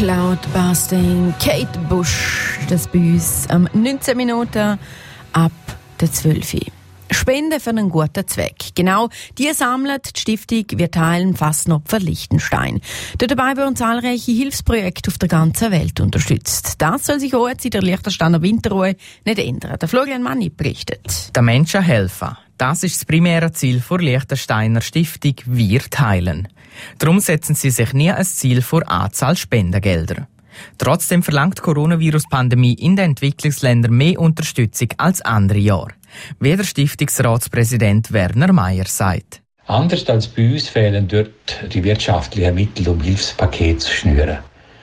Cloudbusting, Kate Bush, das bei uns am 19 Minuten ab der 12 Uhr. Spenden für einen guten Zweck. Genau, die sammelt die Stiftung Wir teilen Fassnopfer Liechtenstein. Dabei werden zahlreiche Hilfsprojekte auf der ganzen Welt unterstützt. Das soll sich auch jetzt in der Liechtensteiner Winterruhe nicht ändern. Der Florian Manni berichtet. Den Menschen helfen. Das ist das primäre Ziel der Liechtensteiner Stiftung Wir teilen. Darum setzen sie sich nie ein Ziel vor Anzahl Spendengelder. Trotzdem verlangt die Coronavirus-Pandemie in den Entwicklungsländern mehr Unterstützung als andere Jahre. Wie der Stiftungsratspräsident Werner Meyer sagt. Anders als bei uns fehlen dort die wirtschaftlichen Mittel, um Hilfspakete zu schnüren.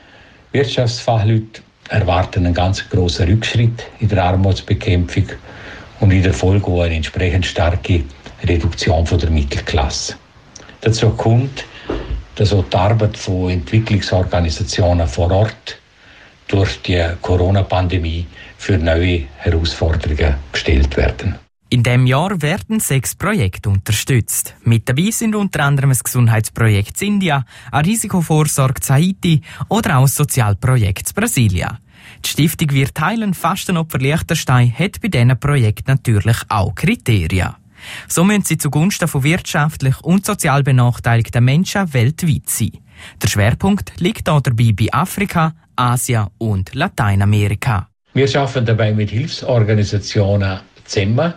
Wirtschaftsfachleute erwarten einen ganz grossen Rückschritt in der Armutsbekämpfung und in der Folge auch eine entsprechend starke Reduktion der Mittelklasse. Dazu kommt, dass auch die Arbeit von Entwicklungsorganisationen vor Ort durch die Corona-Pandemie für neue Herausforderungen gestellt werden. In diesem Jahr werden 6 Projekte unterstützt. Mit dabei sind unter anderem das Gesundheitsprojekt India, eine Risikovorsorge zu Haiti oder auch das Sozialprojekt Brasilien. Die Stiftung Wir teilen Fastenopfer Liechtenstein hat bei diesen Projekten natürlich auch Kriterien. So müssen sie zugunsten von wirtschaftlich und sozial benachteiligten Menschen weltweit sein. Der Schwerpunkt liegt dabei bei Afrika, Asien und Lateinamerika. Wir arbeiten dabei mit Hilfsorganisationen zusammen,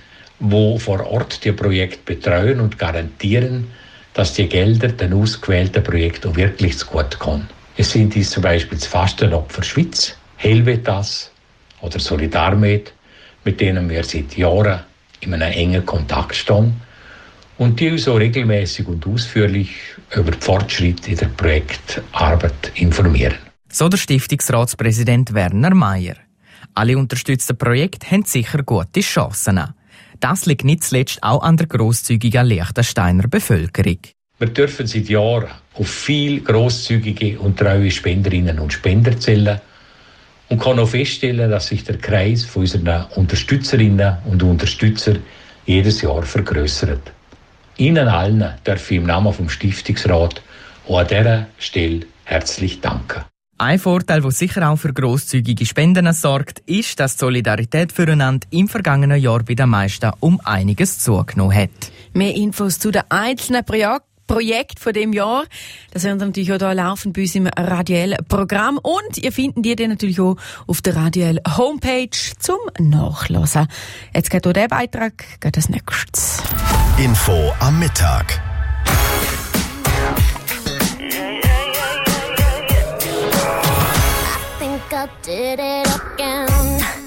die vor Ort die Projekte betreuen und garantieren, dass die Gelder den ausgewählten Projekten auch wirklich zugute kommen. Es sind dies zum Beispiel das Fastenopfer Schweiz, Helvetas oder Solidarmed, mit denen wir seit Jahren in einem engen Kontakt stehen und die uns so regelmäßig und ausführlich über die Fortschritte in der Projektarbeit informieren. So der Stiftungsratspräsident Werner Meyer. Alle unterstützten Projekte haben sicher gute Chancen. Das liegt nicht zuletzt auch an der grosszügigen Liechtensteiner Bevölkerung. Wir dürfen seit Jahren auf viele grosszügige und treue Spenderinnen und Spender zählen und kann auch feststellen, dass sich der Kreis von unseren Unterstützerinnen und Unterstützer jedes Jahr vergrößert. Ihnen allen darf ich im Namen vom Stiftungsrat auch an dieser Stelle herzlich danken. Ein Vorteil, der sicher auch für grosszügige Spenden sorgt, ist, dass die Solidarität füreinander im vergangenen Jahr bei den meisten um einiges zugenommen hat. Mehr Infos zu den einzelnen Projekten von dem Jahr, das werden natürlich auch hier laufen bei uns im Radiel-Programm und ihr findet die dann natürlich auch auf der Radiel-Homepage zum Nachlesen. Jetzt geht auch der Beitrag, geht das nächstes. Info am Mittag. I did it again.